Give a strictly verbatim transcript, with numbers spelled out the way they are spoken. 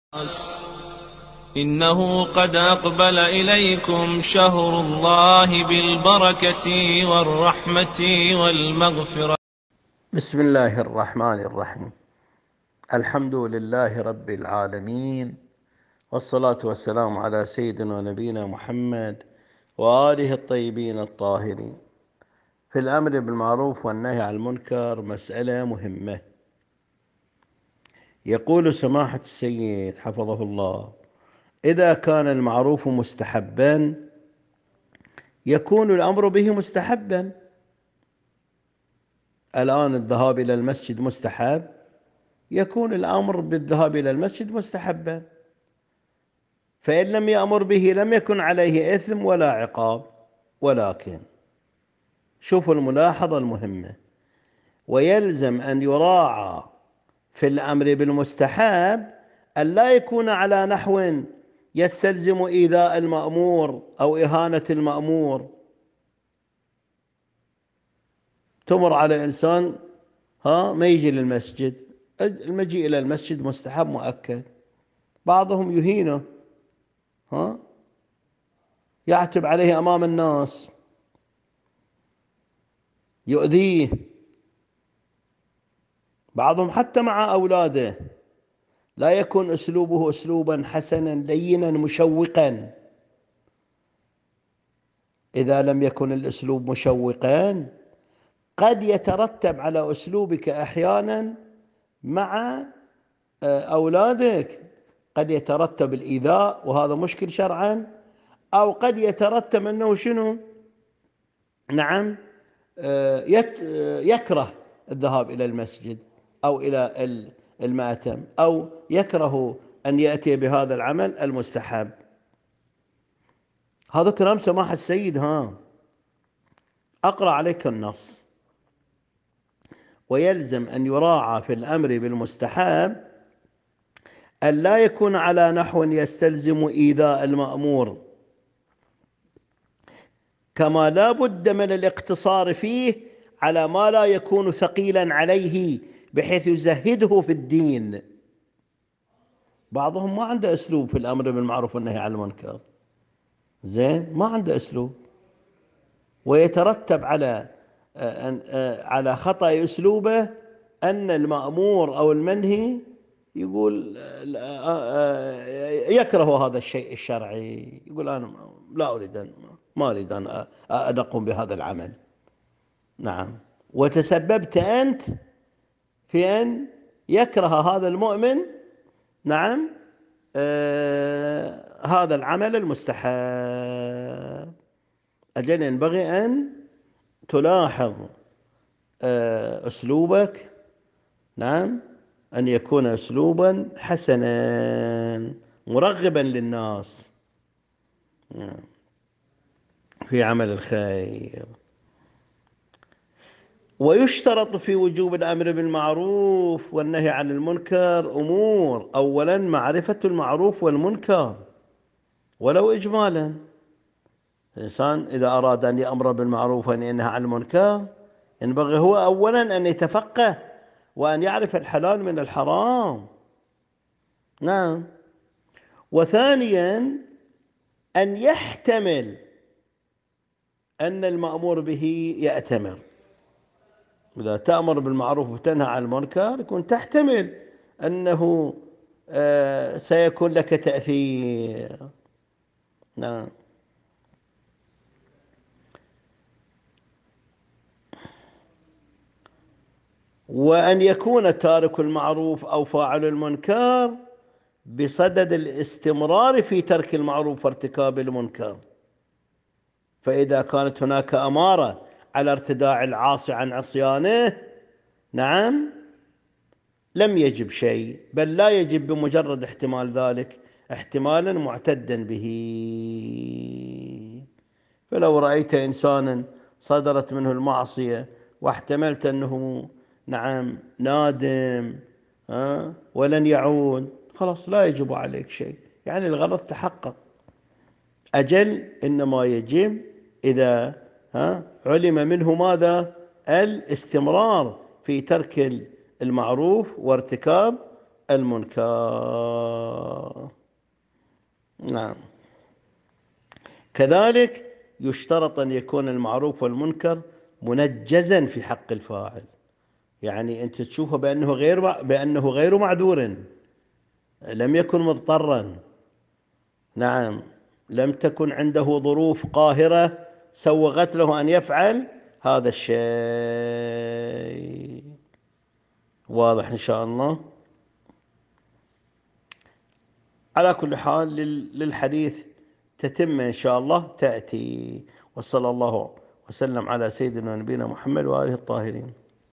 إنه قد أقبل إليكم شهر الله بالبركة والرحمة والمغفرة. بسم الله الرحمن الرحيم. الحمد لله رب العالمين، والصلاة والسلام على سيدنا ونبينا محمد وآله الطيبين الطاهرين. في الأمر بالمعروف والنهي عن المنكر مسألة مهمة. يقول سماحة السيد حفظه الله: إذا كان المعروف مستحبا يكون الأمر به مستحبا. الآن الذهاب إلى المسجد مستحب، يكون الأمر بالذهاب إلى المسجد مستحبا، فإن لم يأمر به لم يكن عليه إثم ولا عقاب. ولكن شوفوا الملاحظة المهمة: ويلزم أن يراعى في الأمر بالمستحب أن لا يكون على نحو يستلزم إيذاء المأمور أو إهانة المأمور. تمر على إنسان ها ما يجي للمسجد، المجيء إلى المسجد مستحب مؤكد. بعضهم يهينه، ها يعتب عليه أمام الناس، يؤذيه. بعضهم حتى مع أولاده لا يكون أسلوبه أسلوبا حسنا لينا مشوقا. إذا لم يكن الأسلوب مشوقا قد يترتب على أسلوبك أحيانا مع أولادك، قد يترتب الإيذاء وهذا مشكل شرعا، أو قد يترتب أنه شنو؟ نعم، يكره الذهاب إلى المسجد أو إلى المأتم، أو يكره أن يأتي بهذا العمل المستحب. هذا كلام سماحة السيد. ها أقرأ عليك النص: ويلزم أن يراعى في الأمر بالمستحب أن لا يكون على نحو يستلزم إيذاء المأمور، كما لا بد من الاقتصار فيه على ما لا يكون ثقيلا عليه بحيث يزهده في الدين. بعضهم ما عنده أسلوب في الأمر بالمعروف والنهي عن المنكر، زين، ما عنده أسلوب، ويترتب على على خطأ أسلوبه أن المأمور أو المنهي يقول يكره هذا الشيء الشرعي، يقول أنا لا أريد أن ما أريد أن أقوم بهذا العمل. نعم، وتسببت أنت في أن يكره هذا المؤمن، نعم، آه هذا العمل المستحب. أجل ينبغي أن تلاحظ آه أسلوبك، نعم، أن يكون أسلوبا حسنا مرغبا للناس في عمل الخير. ويشترط في وجوب الأمر بالمعروف والنهي عن المنكر أمور: أولا معرفة المعروف والمنكر ولو إجمالا. الإنسان إذا أراد أن يأمر بالمعروف وأن ينهى عن المنكر ينبغي هو أولا أن يتفقه وأن يعرف الحلال من الحرام. نعم. وثانيا أن يحتمل أن المأمور به يأتمر. إذا تأمر بالمعروف وتنهى عن المنكر يكون تحتمل أنه سيكون لك تأثير. نعم. وأن يكون تارك المعروف أو فاعل المنكر بصدد الاستمرار في ترك المعروف وارتكاب المنكر. فإذا كانت هناك أمارة على ارتداع العاصي عن عصيانه، نعم، لم يجب شيء، بل لا يجب بمجرد احتمال ذلك احتمالا معتدا به. فلو رأيت إنسانا صدرت منه المعصية واحتملت أنه نعم نادم ها ولن يعود، خلاص لا يجب عليك شيء، يعني الغرض تحقق. أجل إنما يجب إذا ها علم منه ماذا؟ الاستمرار في ترك المعروف وارتكاب المنكر. نعم. كذلك يشترط أن يكون المعروف والمنكر منجزا في حق الفاعل، يعني أنت تشوفه بأنه غير بأنه غير معذور، لم يكن مضطرا، نعم، لم تكن عنده ظروف قاهرة سوغت له أن يفعل هذا الشيء. واضح إن شاء الله. على كل حال للحديث تتم إن شاء الله تأتي. وصلى الله وسلم على سيدنا ونبينا محمد وآله الطاهرين.